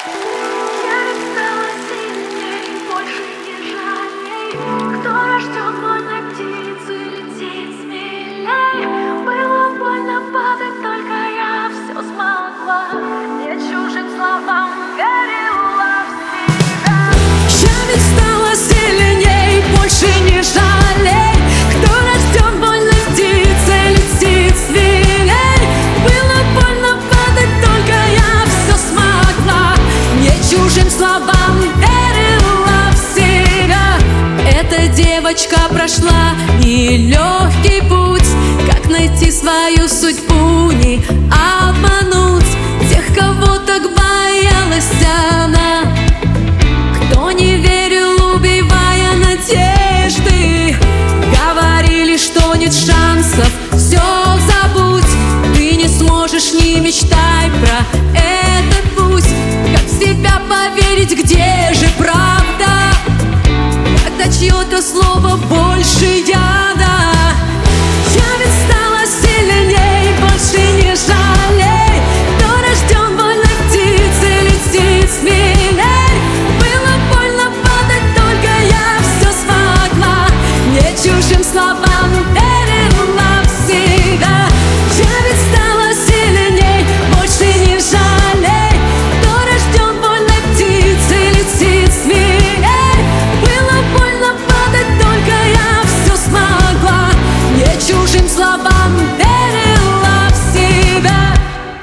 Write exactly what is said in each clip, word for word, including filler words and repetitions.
Я ведь стала сильней, больше не жалей. Кто рожден вольной птицей, летит смелей. Было больно падать, только я все смогла. Не чужим словам верила в себя. Я ведь стала сильней, больше не жалей. Кто рожден вольной птицей, летит смелей. Было больно падать, только я все смогла. Не чужим словам верила в себя. Эта девочка прошла нелегкий путь. Как найти свою судьбу, не обмануть тех, кого так боялась она. Кто не верил, убивая надежды, говорили, что нет шансов, все забудь. Ты не сможешь, не мечтай про этот путь. Как в себя поверить, где же правда, когда чье-то слово больше яда? Я ведь стала сильней, больше не жалей. Кто рожден вольной птицей, летит смелей. Было больно падать, только я все смогла. Не чужим словам верила в себя. Я ведь стала сильней, больше не жалей. Кто рожден вольной птицей, летит смелей. Было больно падать, только я все смогла. Не чужим словам верила в себя.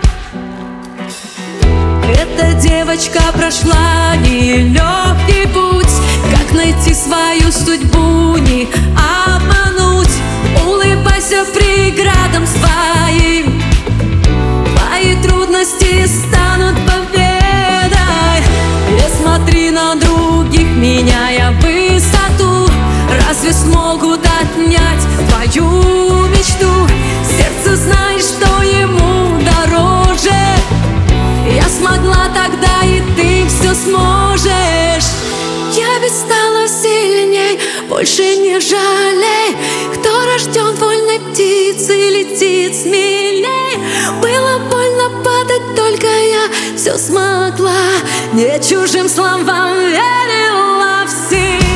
Эта девочка прошла нелегкий путь. Как найти свою судьбу, не обмануть. Улыбайся преградам своим, твои трудности станут победой. Не смотри на других, меняя высоту. Разве смогут отнять твою мечту? Сердце знает, что ему дороже. Я смогла тогда, и ты все сможешь. Я ведь стала сильней, больше не жалей. Кто рожден вольной птицей, летит смелей. Было больно падать, только я все смогла. Не чужим словам верила в себя.